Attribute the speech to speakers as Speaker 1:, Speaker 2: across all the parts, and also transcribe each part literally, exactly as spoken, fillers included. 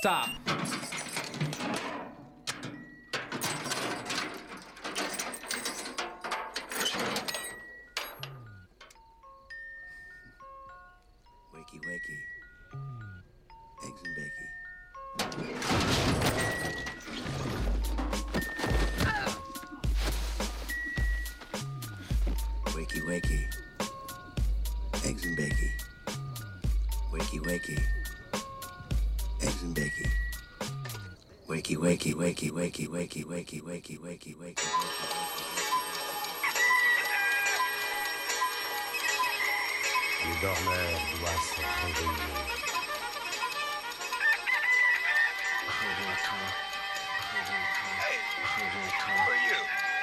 Speaker 1: Stop.
Speaker 2: Wakey, wakey. Eggs and bacon. Wakey, wakey. Eggs and bacon. Wakey, wakey. Eggs and bacon. Wakey, wakey, wakey, wakey, wakey, wakey, wakey, wakey, wakey.
Speaker 3: Le dormeur doit se réveiller.
Speaker 4: Hey, who are you?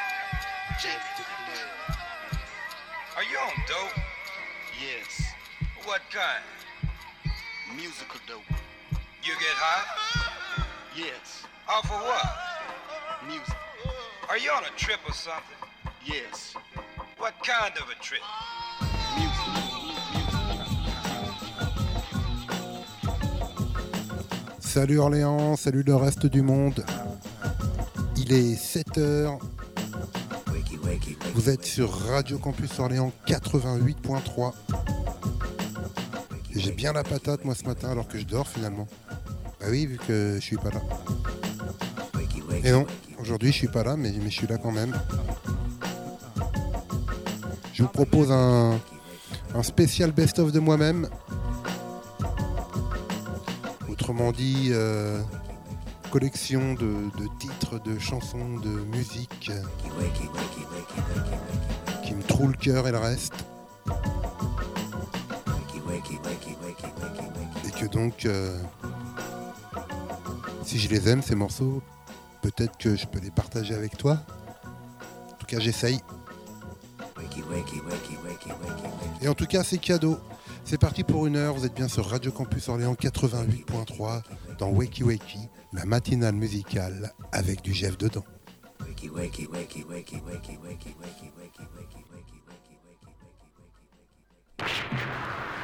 Speaker 4: Are you on dope?
Speaker 5: Yes,
Speaker 4: What kind?
Speaker 5: musical dope.
Speaker 4: You get high?
Speaker 5: Yes,
Speaker 4: Off of what?
Speaker 5: music.
Speaker 4: Are you on a trip or something?
Speaker 5: Yes,
Speaker 4: What kind of a trip?
Speaker 5: music.
Speaker 6: Salut Orléans, salut le reste du monde. Il est sept heures.
Speaker 2: Wakey, wakey, wakey.
Speaker 6: Vous êtes sur Radio Campus Orléans quatre-vingt-huit point trois. Et j'ai bien la patate moi ce matin alors que je dors finalement. Bah oui, vu que je suis pas là.
Speaker 2: Wakey, wakey,
Speaker 6: Et non,
Speaker 2: wakey.
Speaker 6: aujourd'hui je suis pas là, mais, mais je suis là quand même. Je vous propose un, un spécial best-of de moi-même. Autrement dit, euh, collection de, de titres, de chansons, de musique euh,
Speaker 2: Wakey, wakey, wakey, wakey, wakey.
Speaker 6: qui me trouent le cœur et le reste.
Speaker 2: Wakey, wakey, wakey, wakey, wakey, wakey.
Speaker 6: Et que donc, euh, si je les aime, ces morceaux, peut-être que je peux les partager avec toi. En tout cas, j'essaye.
Speaker 2: Wakey, wakey, wakey, wakey, wakey, wakey.
Speaker 6: Et en tout cas, c'est cadeau. C'est parti pour une heure. Vous êtes bien sur Radio Campus Orléans quatre-vingt-huit point trois dans Wakey Wakey, la matinale musicale avec du Jeff dedans.
Speaker 2: Wakey, wakey, wakey, wakey, wakey, wakey, wakey, wakey, wakey, wakey, wakey, wakey, wakey, wakey, wakey.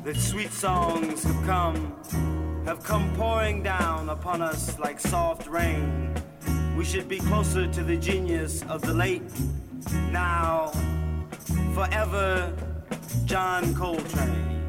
Speaker 1: that sweet songs have come, have come pouring down upon us like soft rain. We should be closer to the genius of the late, now, forever, John Coltrane.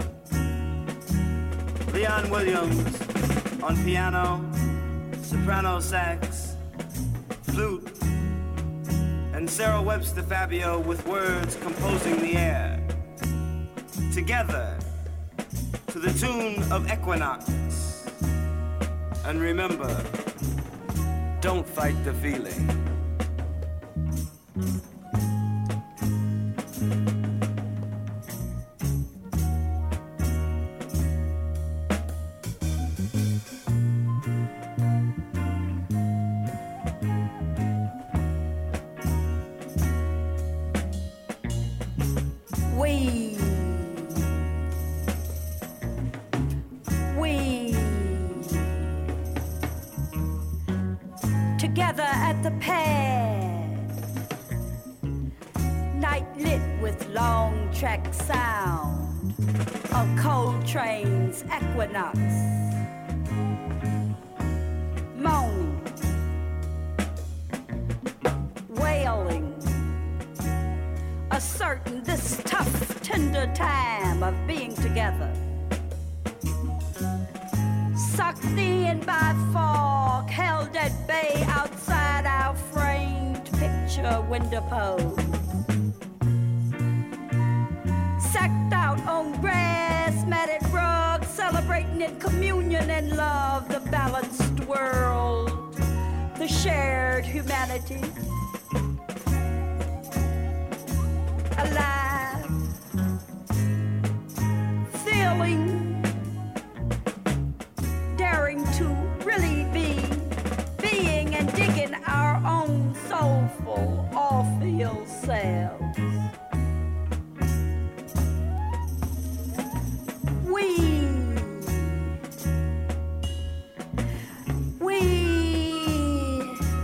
Speaker 1: Leon Williams on piano, soprano sax, flute, and Sarah Webster Fabio with words composing the air. Together, to the tune of Equinox. And remember, don't fight the feeling.
Speaker 7: We, we, together at the pad, night lit with long track sound of Coltrane's Equinox, moaning, wailing, asserting this tough, tender time of being together. Sucked in by fog, held at bay outside our framed picture window pose. Sacked out on grass, matted rug, celebrating in communion and love the balanced world, the shared humanity. Alive, feeling, daring to really be, being and digging our own soulful, all-feel selves. We, we,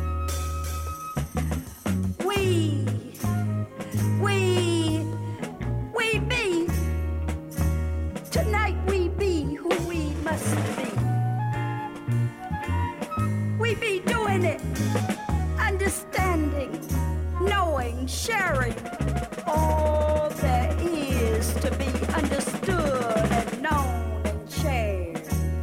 Speaker 7: we, we, we be. Tonight we be who we must be. We be doing it, understanding, knowing, sharing all there is to be understood and known and shared.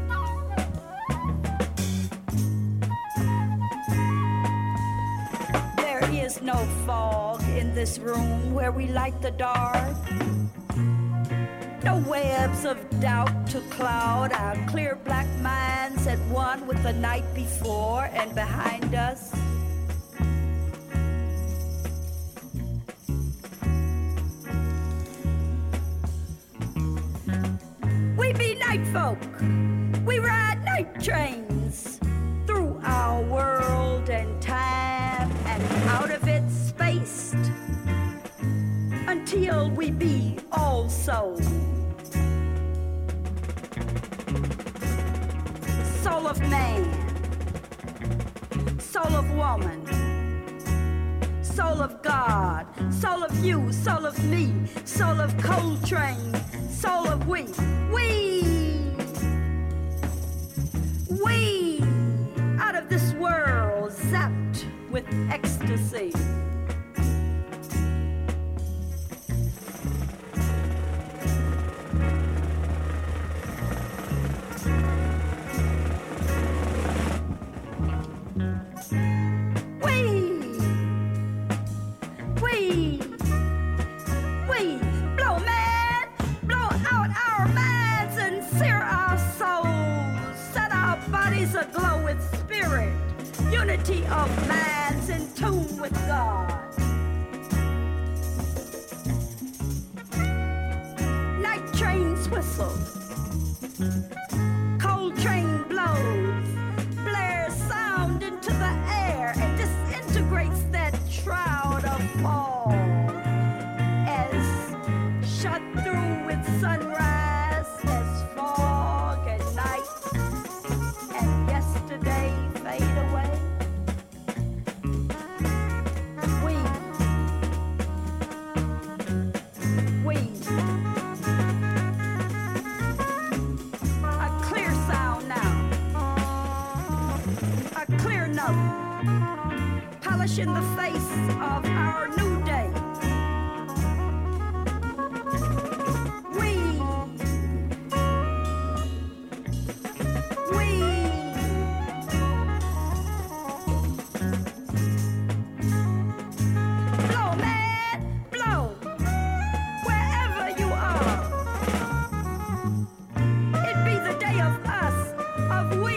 Speaker 7: There is no fog in this room where we light the dark. No webs of doubt to cloud our clear black minds at one with the night before and behind us. We be night folk. We ride night trains through our world and time and out of it spaced until we be all soul. Soul of man, soul of woman, soul of God, soul of you, soul of me, soul of Coltrane, soul of we, we, we, out of this world, zapped with ecstasy. Aglow with spirit, unity of minds in tune with God. Night trains whistle, Coltrane blows, blares sound into the air and disintegrates that shroud of fog as shut through with sunrise as fog and night and yesterday fade away. We, we, up, polishing the face of our new day. We, we, blow, man, blow, wherever you are. It be the day of us, of we.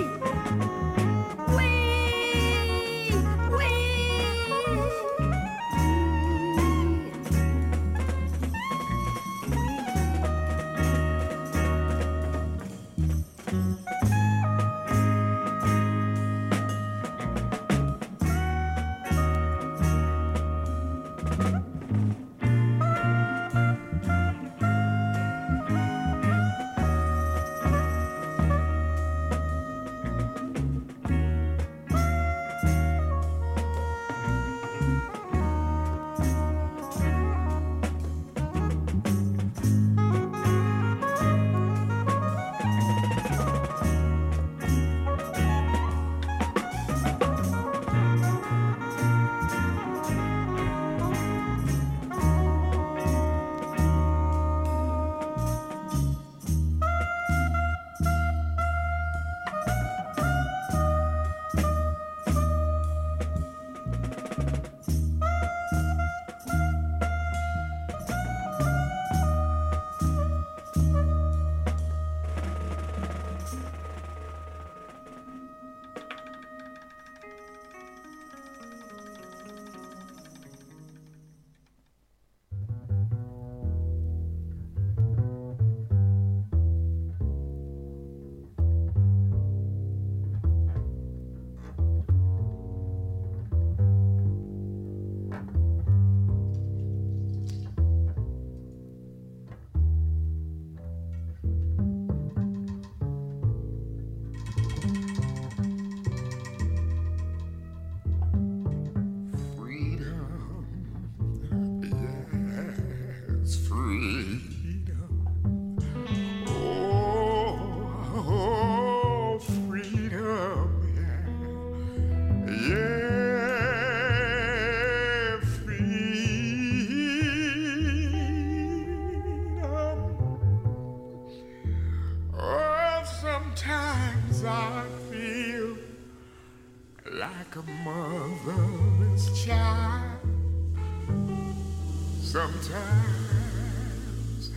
Speaker 8: Sometimes,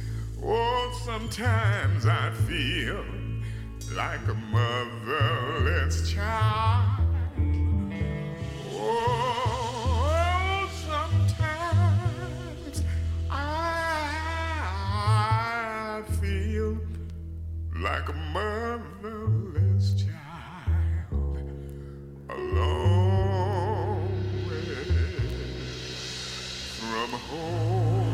Speaker 8: oh, sometimes I feel like a motherless child. Oh, sometimes I feel like a motherless child, alone from home.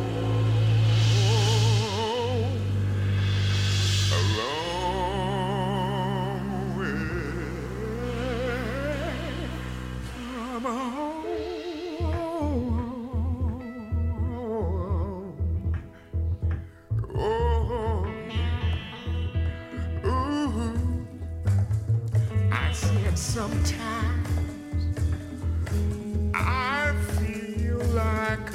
Speaker 8: Sometimes I feel like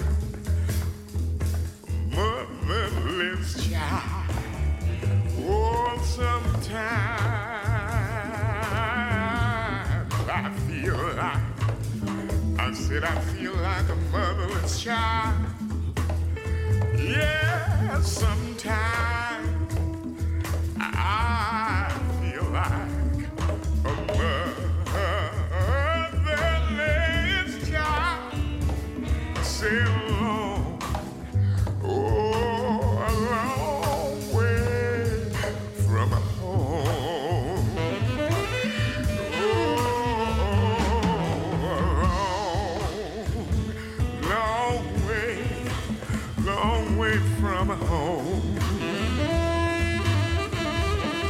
Speaker 8: a motherless child. Oh, sometimes I feel like, I said I feel like a motherless child. Yeah, sometimes I feel like a mother. Say alone, oh, a long way from home. Oh, long, long way, long way from home.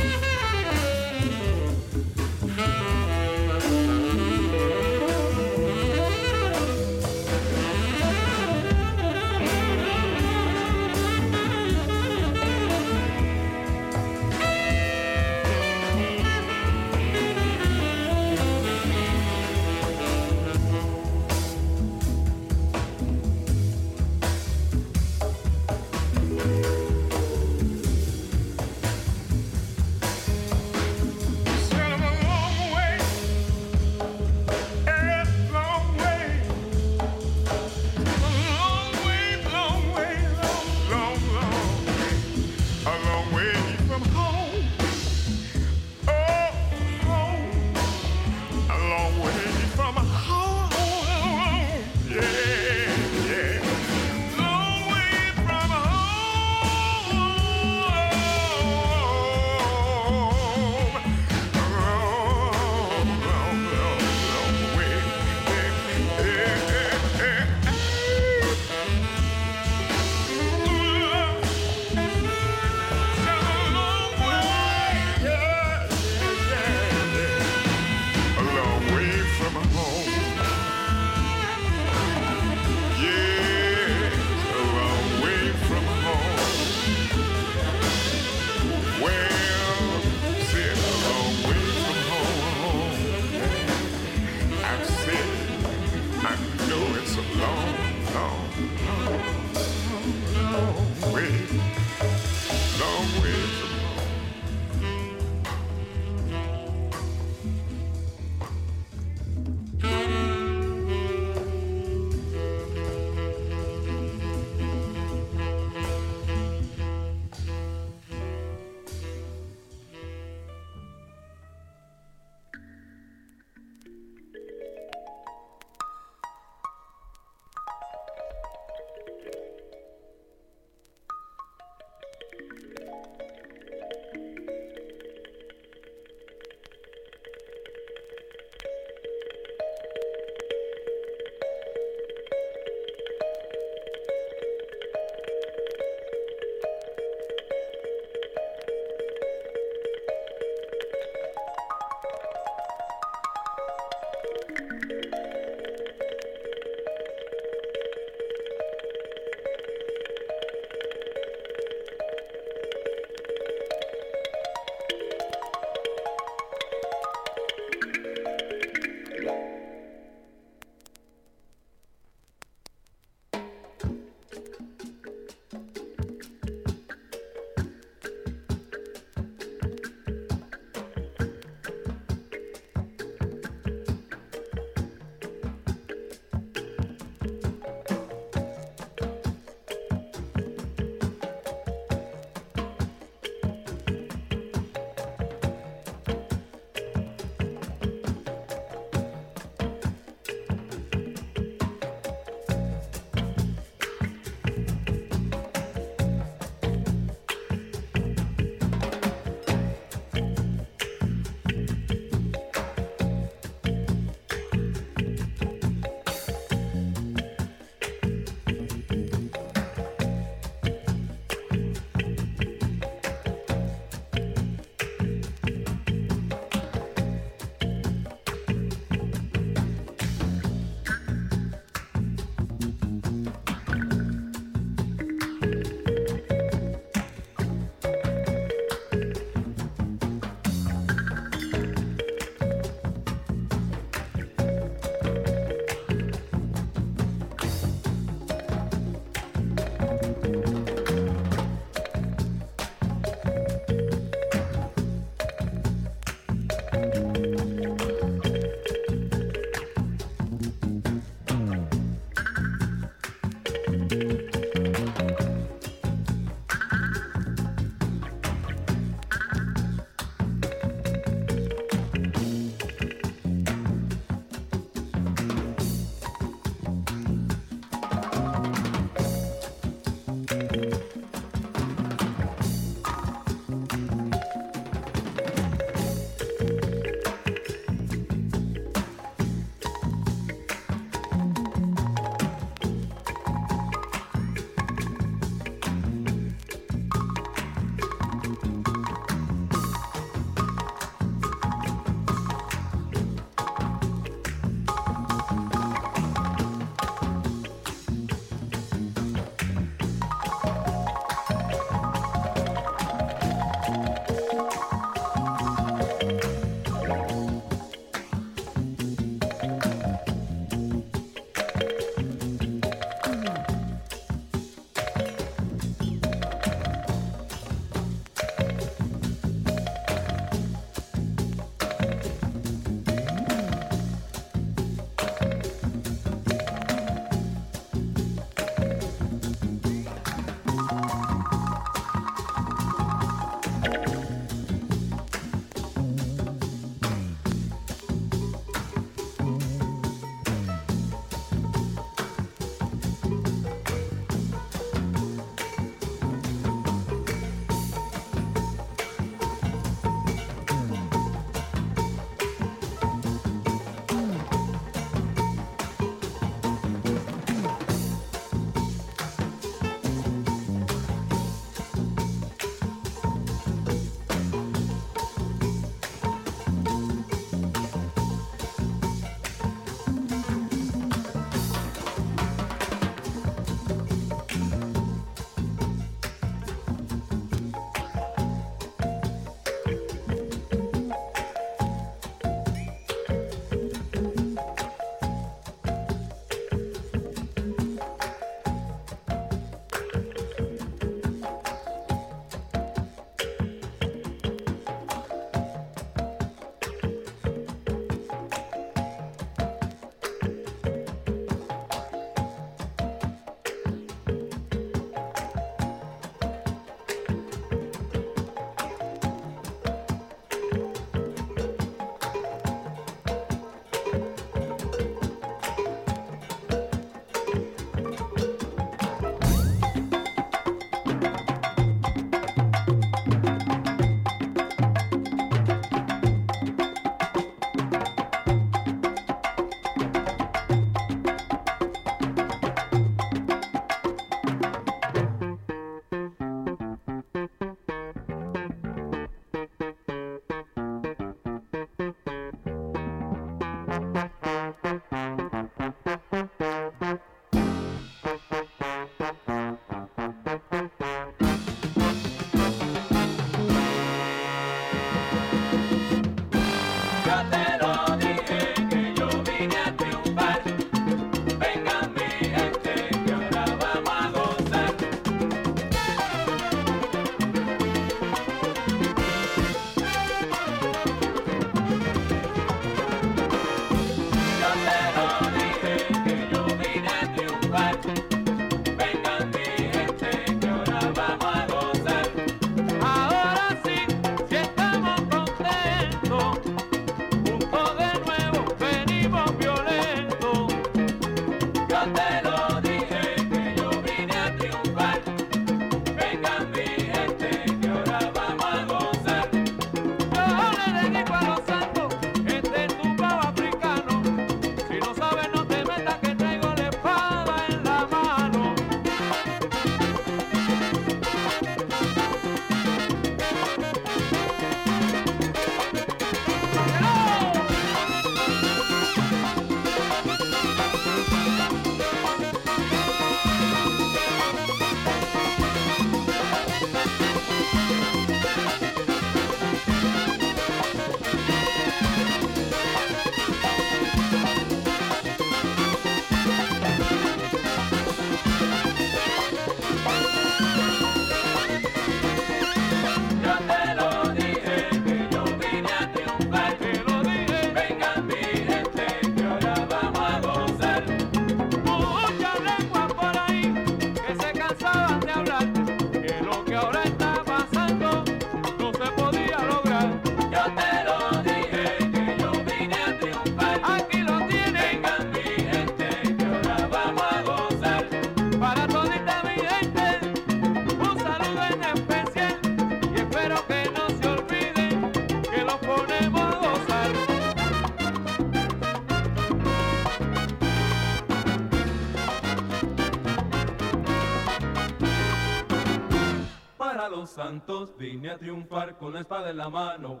Speaker 9: matar a los santos, vine a triunfar con la espada en la mano.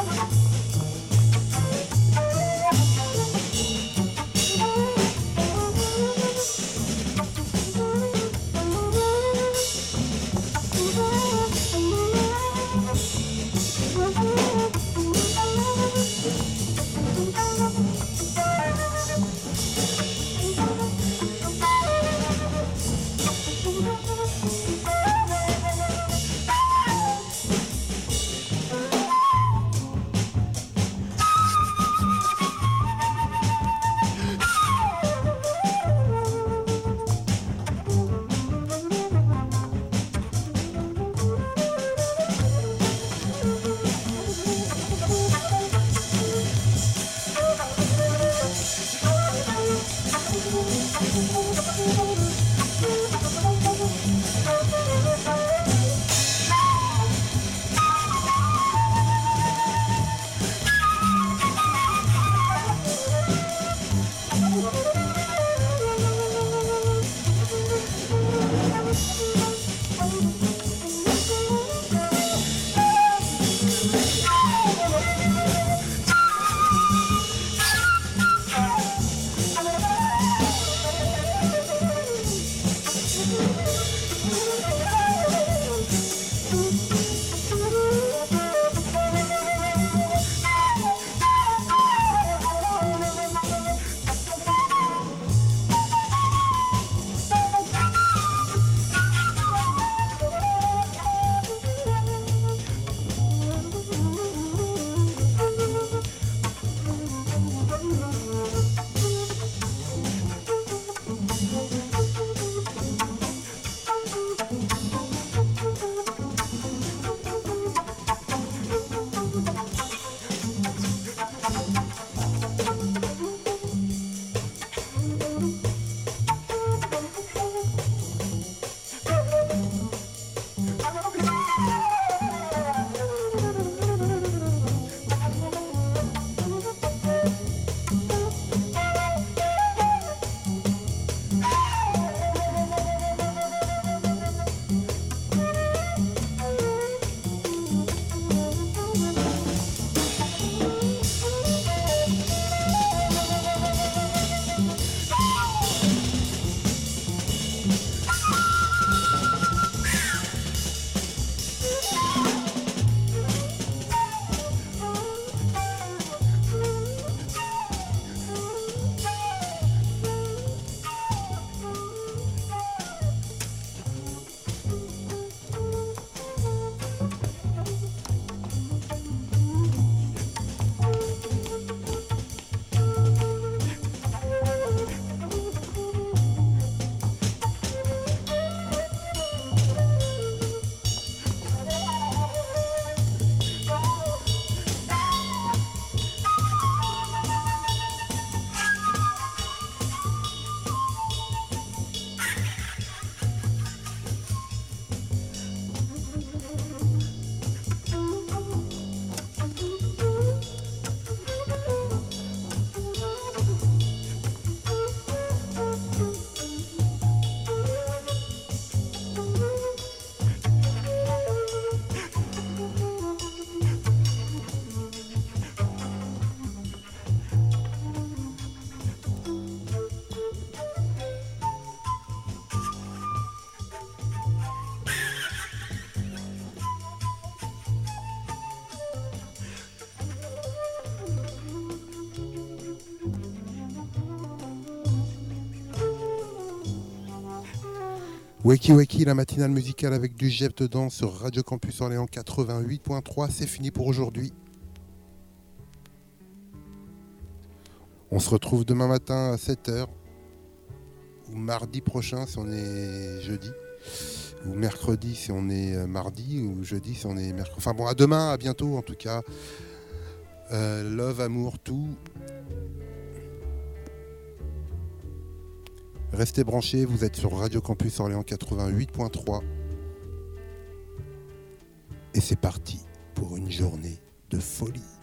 Speaker 6: Wakey Wakey, la matinale musicale avec du Jeff dedans sur Radio Campus Orléans quatre-vingt-huit point trois. C'est fini pour aujourd'hui. On se retrouve demain matin à sept heures, ou mardi prochain si on est jeudi, ou mercredi si on est mardi, ou jeudi si on est mercredi. Enfin bon, à demain, à bientôt en tout cas. Euh, love, amour, tout. Restez branchés, vous êtes sur Radio Campus Orléans quatre-vingt-huit point trois. Et c'est parti pour une journée de folie.